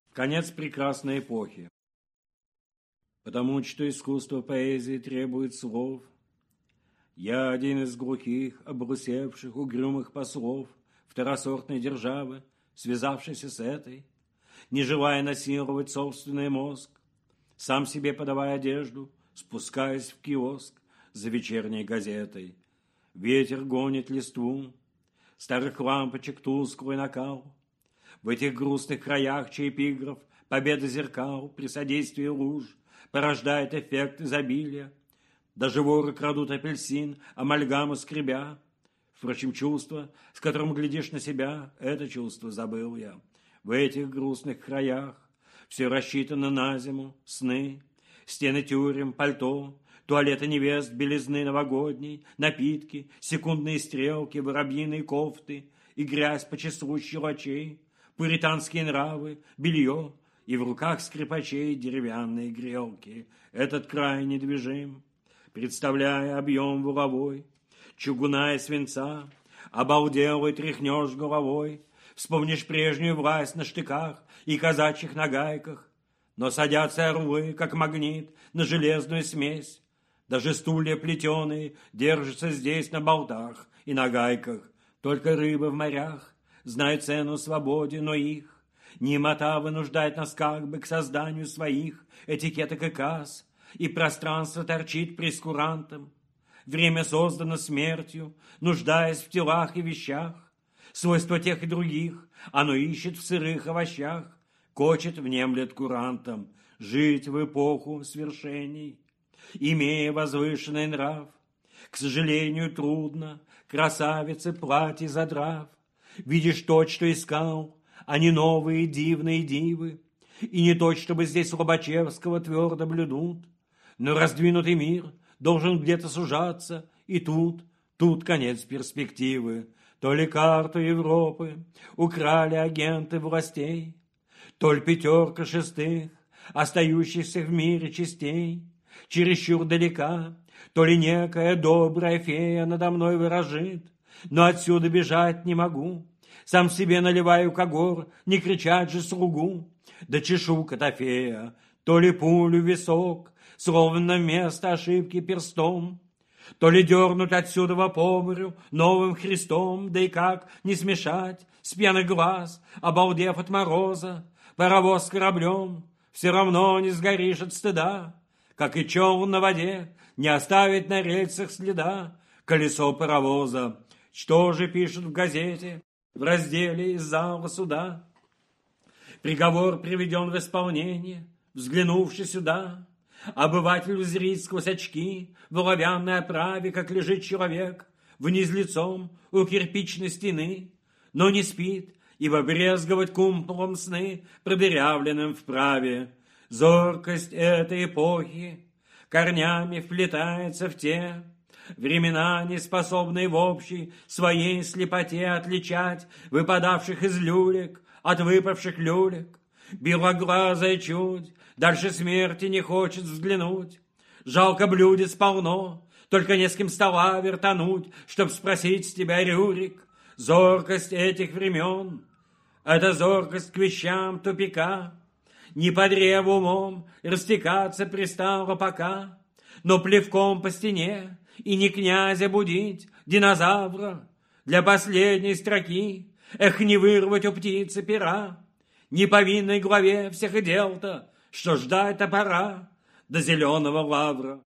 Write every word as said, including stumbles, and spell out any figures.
Конец прекрасной эпохи. Потому что искусство поэзии требует слов. Я один из глухих, обрусевших, угрюмых послов второсортной державы, связавшийся с этой, не желая насиловать собственный мозг, сам себе подавая одежду, спускаясь в киоск за вечерней газетой. Ветер гонит листву, старых лампочек тусклый накал. В этих грустных краях, чей эпиграф победа зеркал при содействии луж порождает эффект изобилия. Даже воры крадут апельсин, амальгаму скребя. Впрочем, чувство, с которым глядишь на себя, это чувство забыл я. В этих грустных краях все рассчитано на зиму, сны, стены тюрем, пальто, туалеты невест, белизны новогодней, напитки, секундные стрелки, воробьиные кофты и грязь почесущих лачей, пуританские нравы, белье и в руках скрипачей деревянные грелки. Этот край недвижим, представляя объем булавой, чугуна и свинца, обалделый тряхнешь головой, вспомнишь прежнюю власть на штыках и казачьих нагайках, но садятся орлы, как магнит, на железную смесь. Даже стулья плетеные держатся здесь на болтах и на гайках. Только рыбы в морях знают цену свободе, но их немота вынуждает нас как бы к созданию своих этикеток и касс, и пространство торчит прескурантом. Время создано смертью, нуждаясь в телах и вещах. Свойства тех и других оно ищет в сырых овощах, кочет, внемлет курантом, жить в эпоху свершений, имея возвышенный нрав. К сожалению, трудно, красавице платье задрав. Видишь то, что искал, а не новые дивные дивы. И не то, чтобы здесь Лобачевского твердо блюдут, но раздвинутый мир должен где-то сужаться, и тут, тут конец перспективы. То ли карту Европы украли агенты властей, то ли пятерка шестых, остающихся в мире частей, чересчур далека, то ли некая добрая фея надо мной выражит, но отсюда бежать не могу. Сам себе наливаю когор, не кричать же слугу. Да чешу Котофея, то ли пулю в висок, словно вместо ошибки перстом, то ли дернуть отсюда по морю новым Христом, да и как не смешать с пьяных глаз, обалдев от мороза, паровоз с кораблем, все равно не сгоришь от стыда, как и челн на воде, не оставить на рельсах следа колесо паровоза. Что же пишут в газете в разделе из зала суда? Приговор приведен в исполнение, взглянувши сюда. Обыватель узрит сквозь очки в оловянной оправе, как лежит человек вниз лицом у кирпичной стены, но не спит, ибо брезговать кумполом сны, продырявленным вправе. Зоркость этой эпохи корнями вплетается в те времена, не способные в общей своей слепоте отличать выпадавших из люлек от выпавших люлек. Белоглазая чудь дальше смерти не хочет взглянуть. Жалко блюдец полно, только не с кем стола вертануть, чтоб спросить с тебя, Рюрик. Зоркость этих времен — это зоркость к вещам тупика. Не по древу умом растекаться пристало пока, но плевком по стене и не князя будить, динозавра. Для последней строки, эх, не вырвать у птицы пера. Не по винной главе всех и дел-то, что ждать-то пора до зеленого лавра.